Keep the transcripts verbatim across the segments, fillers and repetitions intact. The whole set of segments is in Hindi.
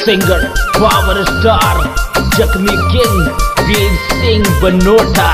Singer power star Zakhmi king Veer Singh Banota.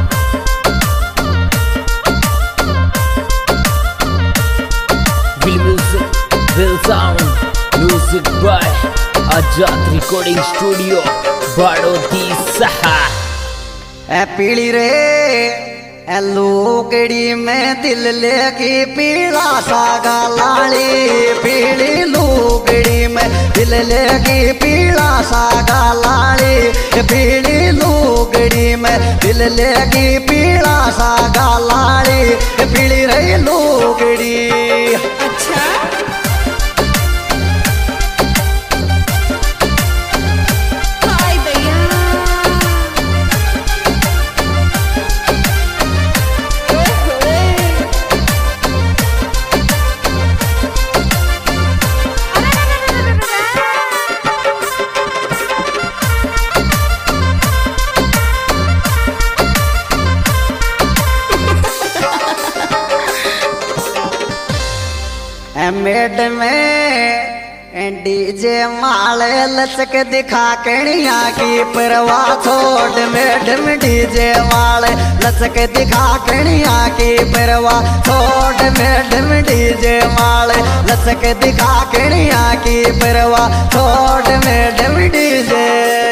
Will music will sound music by Azad recording studio Barodi सहा। ए पीली रे ए लुगड़ी में दिल लेके पीला सागा लाली, पीली लुगड़ी में दिल लेके पीला सागा लाली, पीली लुगड़ी में दिल लेके पीला सागा लाली, पीली रे लुगड़ी। अच्छा मेड में डीजे माले लचक दिखा कणिया की परवा छोड़, मेड में डीजे माले लचक दिखा कणिया की परवा छोड़, मेड में डीजे माले लचक दिखा कणिया की परवा छोड़, मेड में डीजे।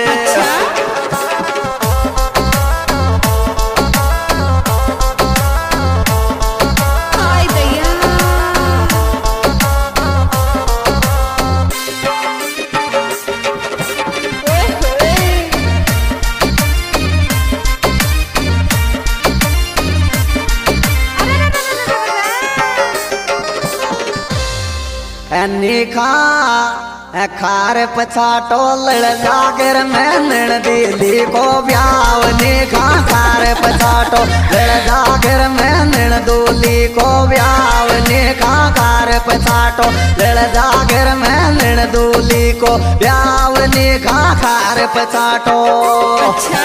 निखा खार पछाटो लड़ जागर में नण दिली को ब्याव, निखा खार पछाटो लड़ जागर में नण दूली को ब्याव, निखा खार पछाटो लड़ जागर में नण दूली को ब्याव, निखा खार पछाटो। अच्छा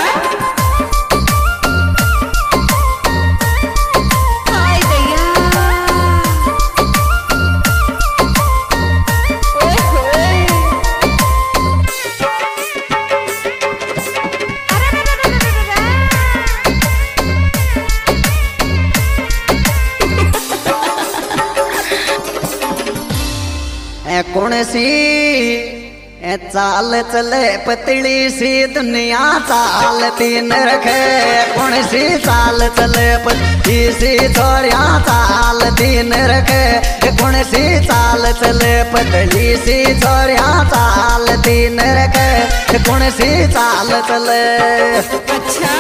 कौन सी चाल चले पतली सी दुनिया चालती न रखे, कौन सी चाल चले पतली सी छोरिया चालती न रखे, कौन सी चाल चले पतली सी छोरिया चालती न रखे, कौन सी चाल चले। अच्छा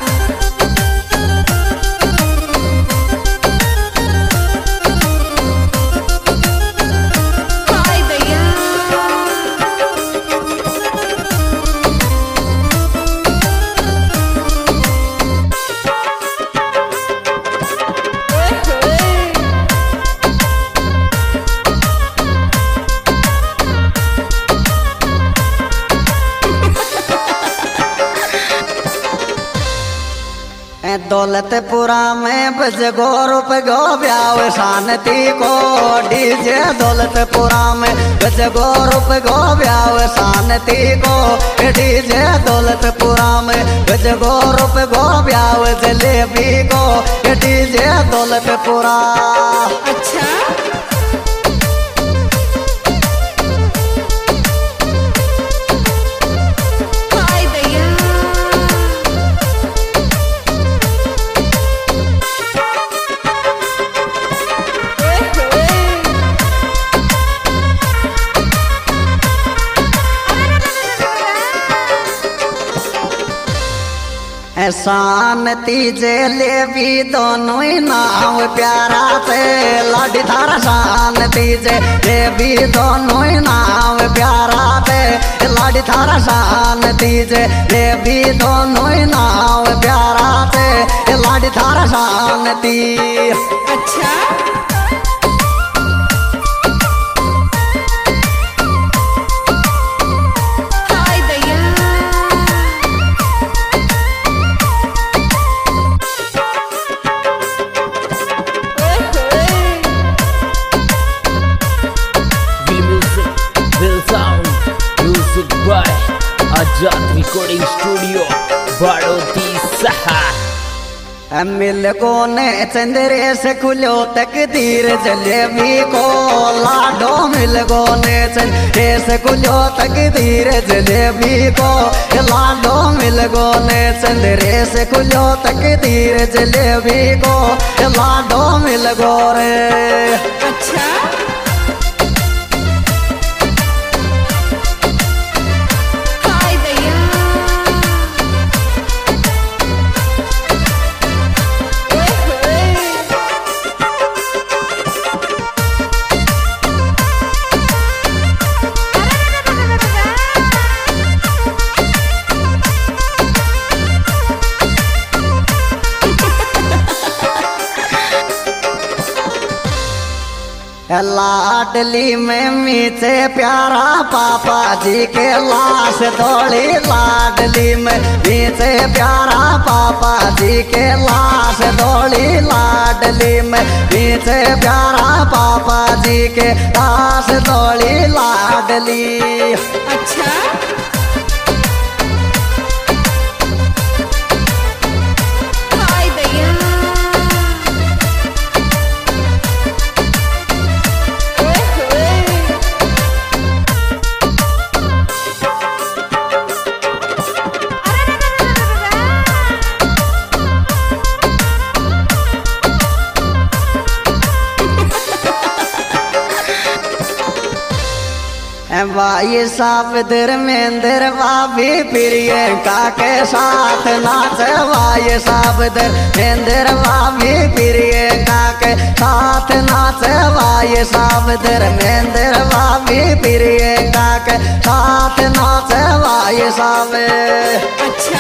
दौलतपुरा में बज गो रूप गो ब्याव शांति को डीजे, दौलतपुरा में बज गो रूप गो ब्याव शांति को डीजे, दौलतपुरा में बज गो रूप गो ब्याव जलेबी को डीजे दौलतपुरा। अच्छा शांति जले भी दोनों ही नाम प्यारा से लाडी थारा, शांति जले भी दोनों ही नाम प्यारा से लाडी थारा, शांति जले भी दोनों ही नाम प्यारा से लाडी थारा शांति। अच्छा will sound music recording studio Baroti सहा। मिल को ने चंद्रे से खुलो तकदीर जलेबी को लाडो मिल को ने चंद्रे से खुलो तकदीर जलेबी को लाडो मिल को ने चंद्रे से खुलो तकदीर जलेबी को लाडो मिल को रे। अच्छा लाडली में मीठे प्यारा पापा जी के लाश दौड़ी लाडली में मीठे प्यारा पापा जी के लाश दौड़ी लाडली में मीठे प्यारा पापा जी के लाश दौड़ी लाडली। अच्छा भाई साहब धर्मेंद्र भाभी प्रियंका के साथ नाच भाई साहब धर्मेंद्र भाभी प्रियंका के साथ नाच भाई साहब धर्मेंद्र भाभी प्रियंका के साथ नाच भाई साहब। अच्छा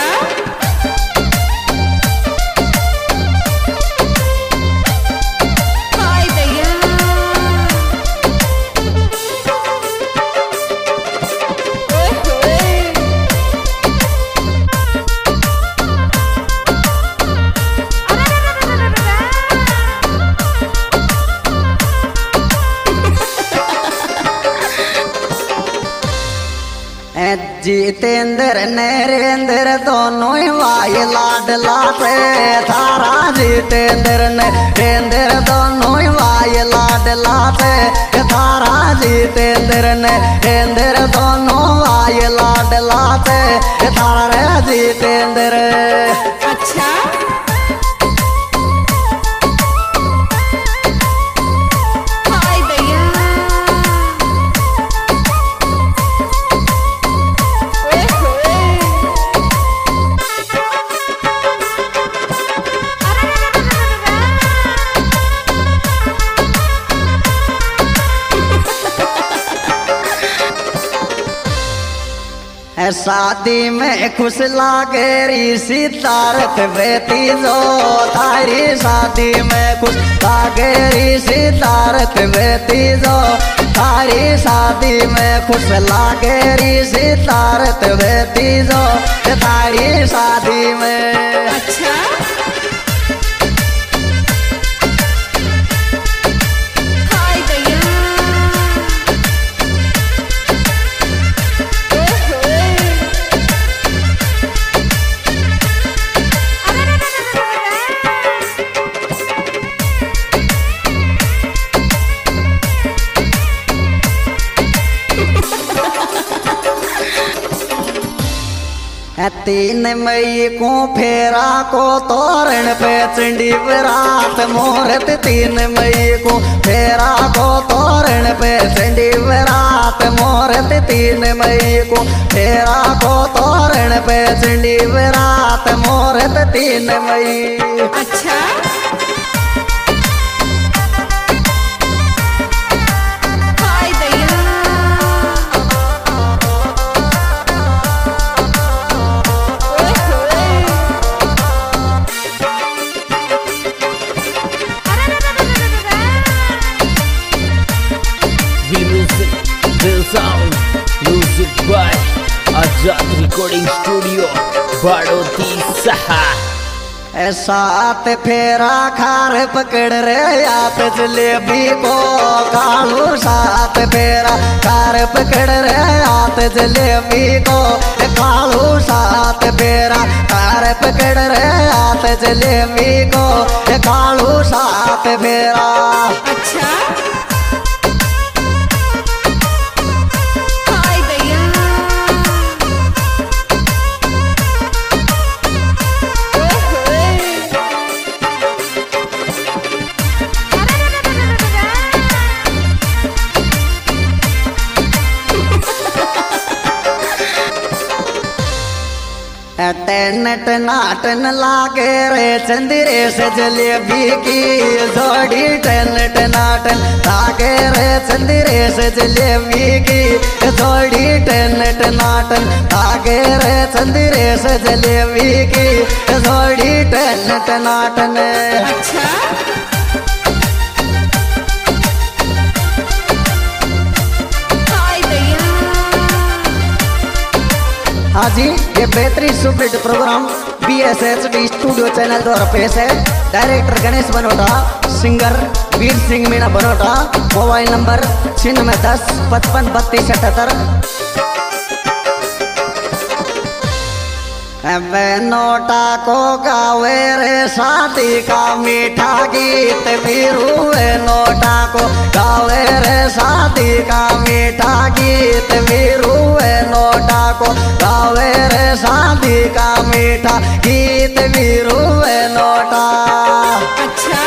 जितेंद्र नरेंद्र दोनों भाई लाडला से थारा जितेंद्र नरेंद्र दोनों भाई लाडला से थारा जितेंद्र नरेंद्र दोनों भाई लाडला से थारा जितेंद्र। अच्छा शादी में खुश लागे री सितारत बेटी जो थारी शादी में खुश लागे री सितारत बेटी जो थारी शादी में खुश लागे री सितारत बेटी जो थारी शादी में। अच्छा तीन मई को फेरा को तोरण पे चंडी बरात मुहूर्त तीन मई को फेरा को तोरण पे चंडी बरात मुहूर्त तीन मई को फेरा को तोरण पे चंडी बरात मुहूर्त तीन मई। अच्छा आजाद रिकॉर्डिंग स्टूडियो बाड़ोती सहा। सात फेरा खार पकड़ रे आप जलेबी को कालू सात फेरा खार तार पकड़ रे हाथ जलेबी को कालू सात बेरा तार पकड़ रे हाथ जलेबी को कालू सात बेरा। अच्छा हाय भैया टन टनाटन लागे रे चंदरे से जलेबी की जोड़ी टन टनाटन लागे रे चंदरे से जलेबी की जोड़ी टन टनाटन लागे रे चंदरे से जलेबी की जोड़ी टन टनाटन। अच्छा हाय भैया हाँ जी, ये बेहतरीन superhit program B S H D studio channel द्वारा पेश है। Director Ganesh Banota, singer Veer Singh Meena Banota. Mobile number छिन्नवे दस पचपन बत्तीस अठहत्तर। नोटा को गावे रे शादी का मीठा गीत वीरू नोटा को गावे रे शादी का मीठा गीत वीरू नोटा को गावे रे शादी का मीठा गीत वीरू नोटा। अच्छा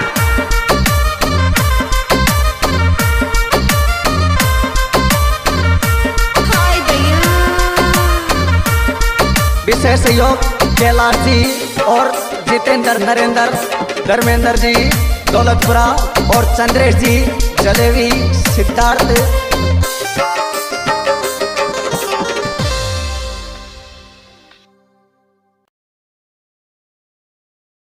हाय भैया विशेष सहयोग कैलाश जी और जितेंद्र नरेंद्र धर्मेंद्र जी दौलतपुरा और चंद्रेश जी जलेबी सिद्धार्थ